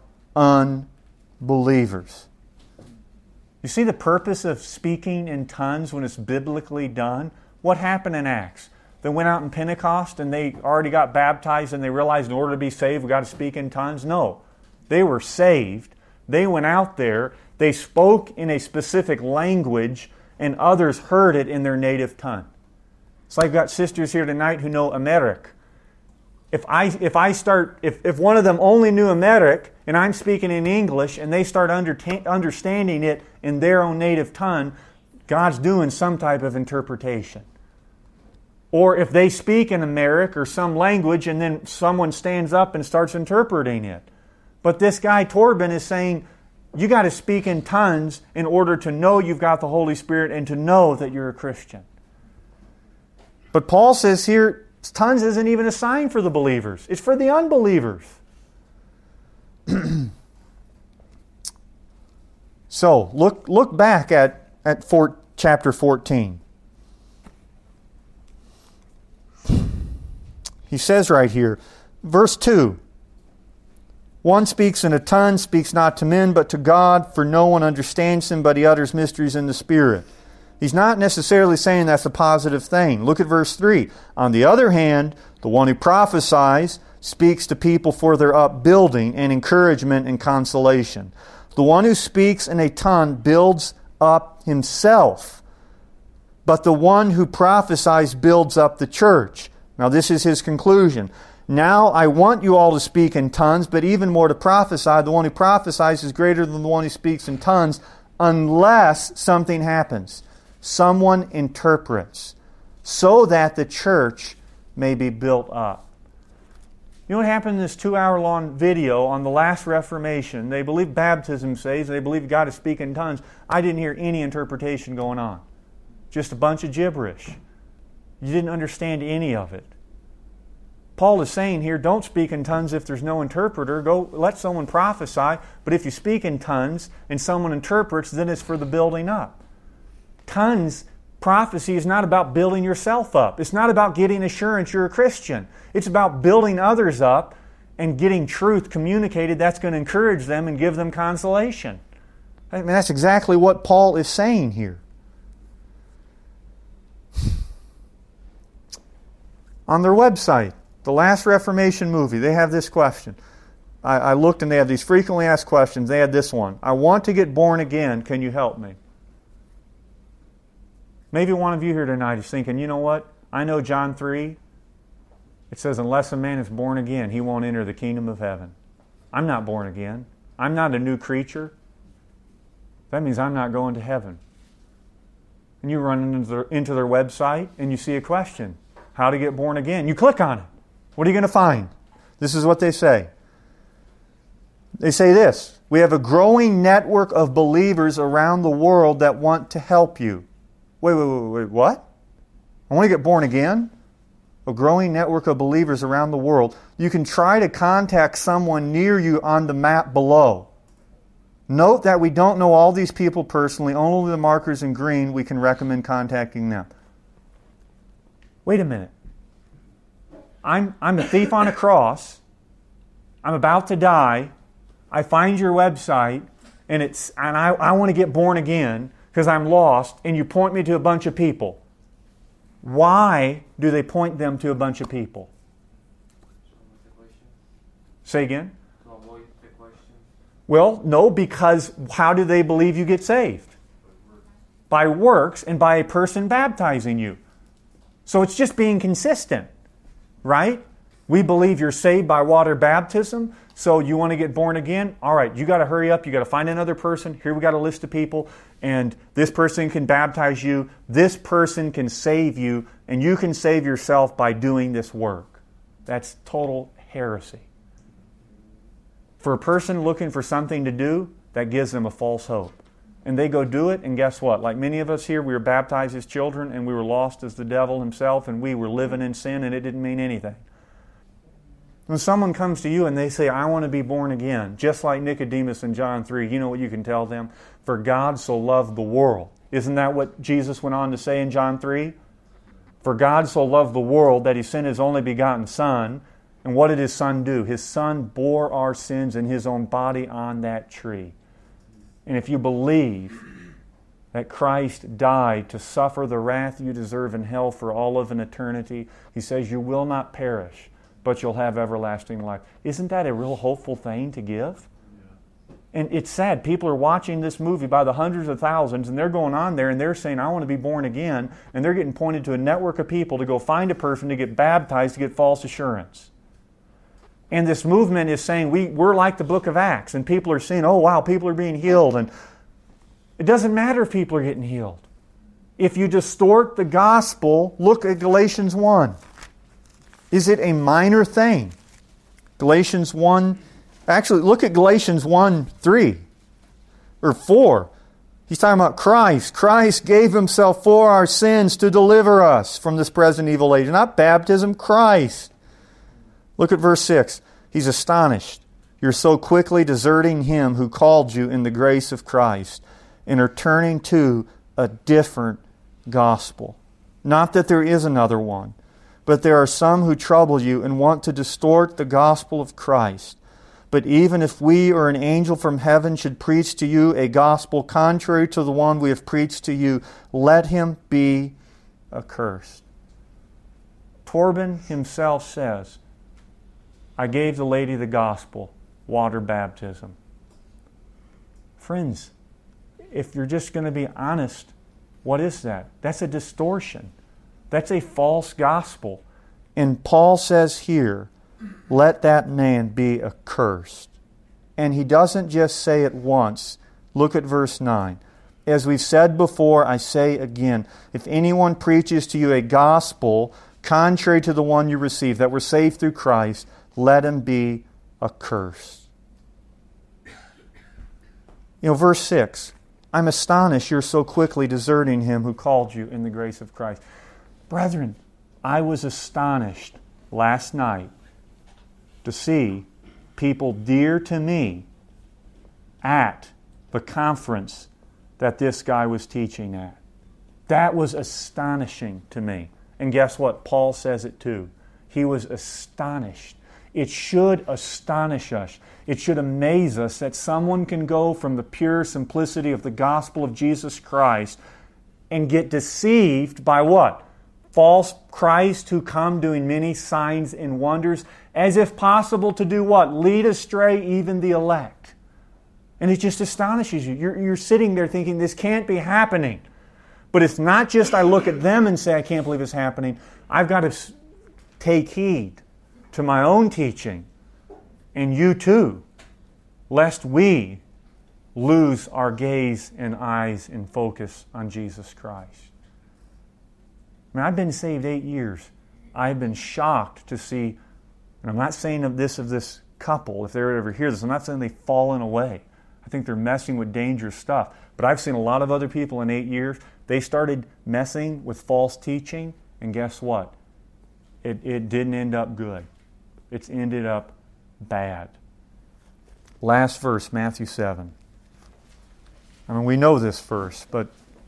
unbelievers. You see the purpose of speaking in tongues when it's biblically done? What happened in Acts? They went out in Pentecost and they already got baptized and they realized in order to be saved, we've got to speak in tongues? No. They were saved. They went out there. They spoke in a specific language and others heard it in their native tongue. It's like I've got sisters here tonight who know Amharic. If one of them only knew Amharic and I'm speaking in English and they start understanding it in their own native tongue, God's doing some type of interpretation. Or if they speak in Amharic or some language and then someone stands up and starts interpreting it. But this guy Torben is saying You got to speak in tongues in order to know you've got the Holy Spirit and to know that you're a Christian. But Paul says here, tongues isn't even a sign for the believers. It's for the unbelievers. So, look back at chapter 14. He says right here, verse 2, one speaks in a tongue, speaks not to men, but to God, for no one understands him, but he utters mysteries in the Spirit. He's not necessarily saying that's a positive thing. Look at verse 3. On the other hand, the one who prophesies speaks to people for their upbuilding and encouragement and consolation. The one who speaks in a tongue builds up himself, but the one who prophesies builds up the church. Now this is his conclusion. Now I want you all to speak in tongues, but even more to prophesy. The one who prophesies is greater than the one who speaks in tongues, unless something happens. Someone interprets, so that the church may be built up. You know what happened in this 2-hour-long video on the last Reformation? They believe baptism saves, they believe God to speak in tongues. I didn't hear any interpretation going on. Just a bunch of gibberish. You didn't understand any of it. Paul is saying here, don't speak in tongues if there's no interpreter. Go let someone prophesy. But if you speak in tongues and someone interprets, then it's for the building up. Tongues, prophecy is not about building yourself up. It's not about getting assurance you're a Christian. It's about building others up and getting truth communicated that's going to encourage them and give them consolation. I mean, that's exactly what Paul is saying here. On their website, the Last Reformation Movie, they have this question. I looked and they have these frequently asked questions. They had this one. I want to get born again. Can you help me? Maybe one of you here tonight is thinking, you know what? I know John 3. It says, unless a man is born again, he won't enter the kingdom of heaven. I'm not born again. I'm not a new creature. That means I'm not going to heaven. And you run into their website and you see a question. How to get born again. You click on it. What are you going to find? This is what they say. They say this. We have a growing network of believers around the world that want to help you. Wait, what? I want to get born again? A growing network of believers around the world. You can try to contact someone near you on the map below. Note that we don't know all these people personally. Only the markers in green, we can recommend contacting them. Wait a minute. I'm a thief on a cross. I'm about to die. I find your website, and I want to get born again because I'm lost, and you point me to a bunch of people. Why do they point them to a bunch of people? Say again? To avoid the question. Well, no, because how do they believe you get saved? By works and by a person baptizing you. So it's just being consistent, right? We believe you're saved by water baptism, so you want to get born again? All right, you got to hurry up. You got to find another person. Here we got a list of people, and this person can baptize you. This person can save you, and you can save yourself by doing this work. That's total heresy. For a person looking for something to do, that gives them a false hope. And they go do it, and guess what? Like many of us here, we were baptized as children, and we were lost as the devil himself, and we were living in sin, and it didn't mean anything. When someone comes to you and they say, I want to be born again, just like Nicodemus in John 3, you know what you can tell them? For God so loved the world. Isn't that what Jesus went on to say in John 3? For God so loved the world that He sent His only begotten Son. And what did His Son do? His Son bore our sins in His own body on that tree. And if you believe that Christ died to suffer the wrath you deserve in hell for all of an eternity, He says you will not perish, but you'll have everlasting life. Isn't that a real hopeful thing to give? Yeah. And it's sad. People are watching this movie by the hundreds of thousands, and they're going on there and they're saying, I want to be born again, and they're getting pointed to a network of people to go find a person to get baptized to get false assurance. And this movement is saying we're like the book of Acts, and people are saying, oh wow, people are being healed. And it doesn't matter if people are getting healed. If you distort the gospel, look at Galatians 1. Is it a minor thing? Galatians 1, actually look at Galatians 1:3. Or 4. He's talking about Christ. Christ gave Himself for our sins to deliver us from this present evil age. Not baptism, Christ. Look at verse 6. He's astonished. You're so quickly deserting Him who called you in the grace of Christ and are turning to a different gospel. Not that there is another one, but there are some who trouble you and want to distort the gospel of Christ. But even if we or an angel from heaven should preach to you a gospel contrary to the one we have preached to you, let him be accursed. Torben himself says, I gave the lady the gospel, water baptism. Friends, if you're just going to be honest, what is that? That's a distortion. That's a false gospel. And Paul says here, let that man be accursed. And he doesn't just say it once. Look at verse 9. As we've said before, I say again, if anyone preaches to you a gospel contrary to the one you received, that we're saved through Christ, let him be accursed. Verse 6. I'm astonished you're so quickly deserting Him who called you in the grace of Christ. Brethren, I was astonished last night to see people dear to me at the conference that this guy was teaching at. That was astonishing to me. And guess what? Paul says it too. He was astonished. It should astonish us. It should amaze us that someone can go from the pure simplicity of the gospel of Jesus Christ and get deceived by what? False Christ who come doing many signs and wonders, as if possible to do what? Lead astray even the elect. And it just astonishes you. You're sitting there thinking, this can't be happening. But it's not just I look at them and say, I can't believe it's happening. I've got to take heed to my own teaching, and you too, lest we lose our gaze and eyes and focus on Jesus Christ. I've been saved 8 years. I've been shocked to see, and I'm not saying of this couple, if they were to ever hear this, I'm not saying they've fallen away. I think they're messing with dangerous stuff. But I've seen a lot of other people in 8 years, they started messing with false teaching, and guess what? It didn't end up good. It's ended up bad. Last verse, Matthew 7. We know this verse, but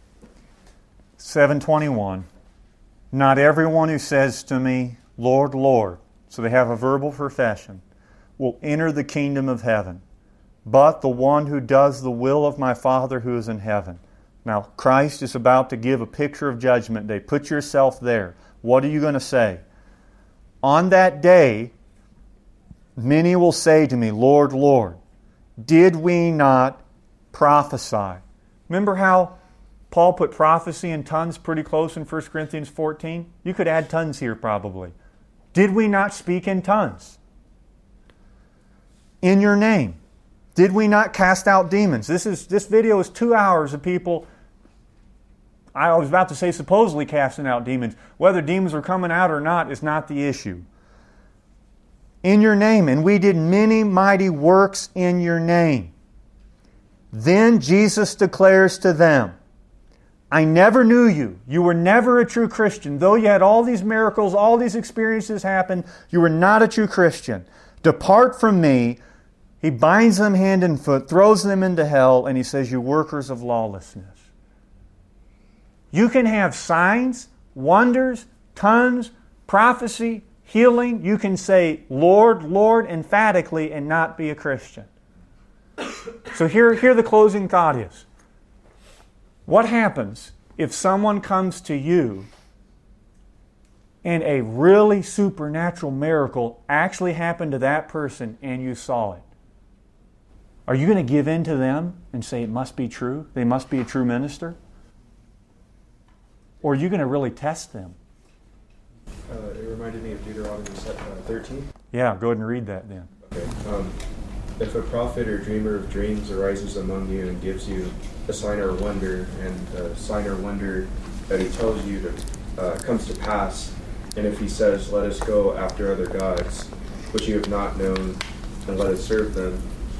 7:21. Not everyone who says to me, Lord, Lord, so they have a verbal profession, will enter the kingdom of heaven, but the one who does the will of my Father who is in heaven. Now, Christ is about to give a picture of Judgment Day. Put yourself there. What are you going to say? On that day, many will say to me, Lord, Lord, did we not prophesy? Remember how Paul put prophecy and tongues pretty close in 1 Corinthians 14? You could add tongues here probably. Did we not speak in tongues? In your name. Did we not cast out demons? This video is 2 hours of people, I was about to say supposedly casting out demons. Whether demons are coming out or not is not the issue. In your name, and we did many mighty works in your name. Then Jesus declares to them, I never knew you. You were never a true Christian. Though you had all these miracles, all these experiences happen, you were not a true Christian. Depart from me. He binds them hand and foot, throws them into hell, and he says, you workers of lawlessness. You can have signs, wonders, tongues, prophecy, healing. You can say, Lord, Lord, emphatically and not be a Christian. So here the closing thought is. What happens if someone comes to you and a really supernatural miracle actually happened to that person and you saw it? Are you going to give in to them and say it must be true? They must be a true minister? Or are you going to really test them? It reminded me of Deuteronomy 13. Yeah, go ahead and read that then. Okay. If a prophet or dreamer of dreams arises among you and gives you a sign or wonder, and a sign or wonder that he tells you comes to pass, and if he says, let us go after other gods, which you have not known, and let us serve them,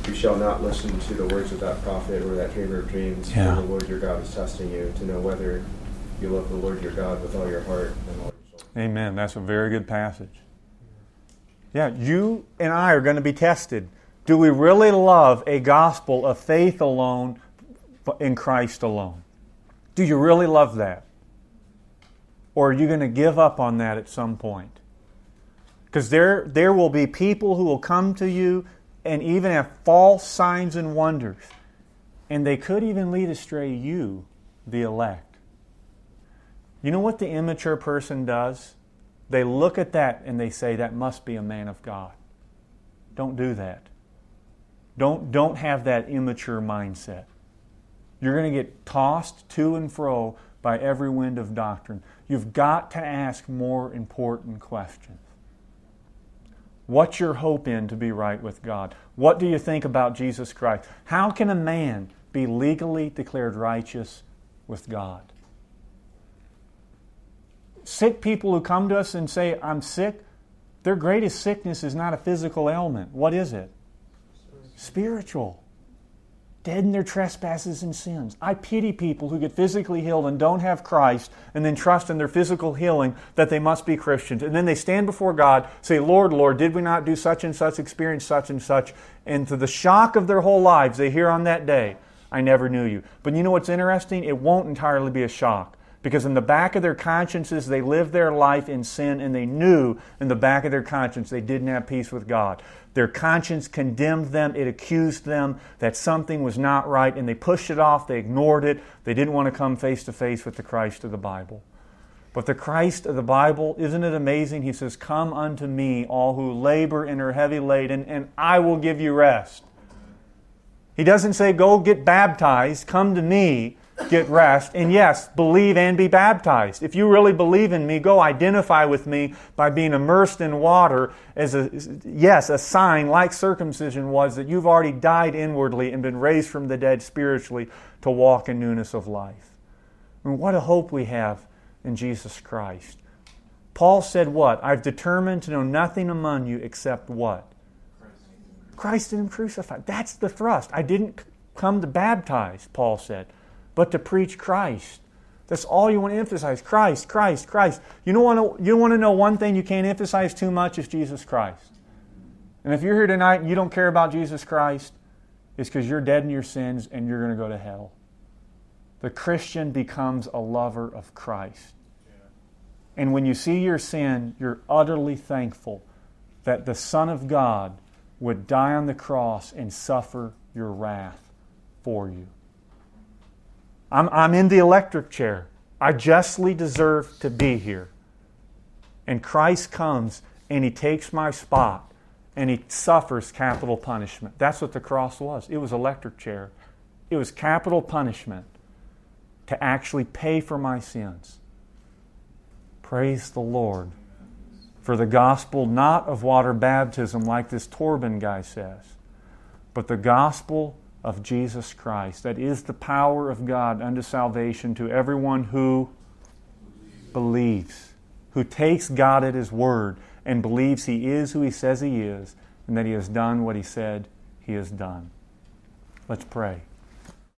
You shall not listen to the words of that prophet or that dreamer of dreams, Yeah. for the Lord your God is testing you to know whether you love the Lord your God with all your heart and all your soul. Amen. That's a very good passage. Yeah, you and I are going to be tested. Do we really love a gospel of faith alone in Christ alone? Do you really love that? Or are you going to give up on that at some point? Because there will be people who will come to you and even have false signs and wonders. And they could even lead astray you, the elect. You know what the immature person does? They look at that and they say, that must be a man of God. Don't do that. Don't have that immature mindset. You're going to get tossed to and fro by every wind of doctrine. You've got to ask more important questions. What's your hope in to be right with God? What do you think about Jesus Christ? How can a man be legally declared righteous with God? Sick people who come to us and say, I'm sick, their greatest sickness is not a physical ailment. What is it? Spiritual. Dead in their trespasses and sins. I pity people who get physically healed and don't have Christ and then trust in their physical healing that they must be Christians. And then they stand before God, say, Lord, Lord, did we not do such and such, experience such and such? And to the shock of their whole lives, they hear on that day, I never knew you. But you know what's interesting? It won't entirely be a shock. Because in the back of their consciences, they lived their life in sin, and they knew in the back of their conscience they didn't have peace with God. Their conscience condemned them. It accused them that something was not right, and they pushed it off. They ignored it. They didn't want to come face to face with the Christ of the Bible. But the Christ of the Bible, isn't it amazing? He says, come unto me, all who labor and are heavy laden, and I will give you rest. He doesn't say, go get baptized. Come to me. Get rest, and yes, believe and be baptized. If you really believe in me, go identify with me by being immersed in water as a sign like circumcision was that you've already died inwardly and been raised from the dead spiritually to walk in newness of life. I mean, what a hope we have in Jesus Christ. Paul said what? I've determined to know nothing among you except what? Christ and Him crucified. That's the thrust. I didn't come to baptize, Paul said, but to preach Christ. That's all you want to emphasize. Christ, Christ, Christ. You want to know one thing you can't emphasize too much is Jesus Christ. And if you're here tonight and you don't care about Jesus Christ, it's because you're dead in your sins and you're going to go to hell. The Christian becomes a lover of Christ. And when you see your sin, you're utterly thankful that the Son of God would die on the cross and suffer your wrath for you. I'm in the electric chair. I justly deserve to be here. And Christ comes and He takes my spot and He suffers capital punishment. That's what the cross was. It was electric chair. It was capital punishment to actually pay for my sins. Praise the Lord for the gospel not of water baptism like this Torben guy says, but the gospel of Jesus Christ. That is the power of God unto salvation to everyone who believes, who takes God at His word and believes He is who He says He is and that He has done what He said He has done. Let's pray.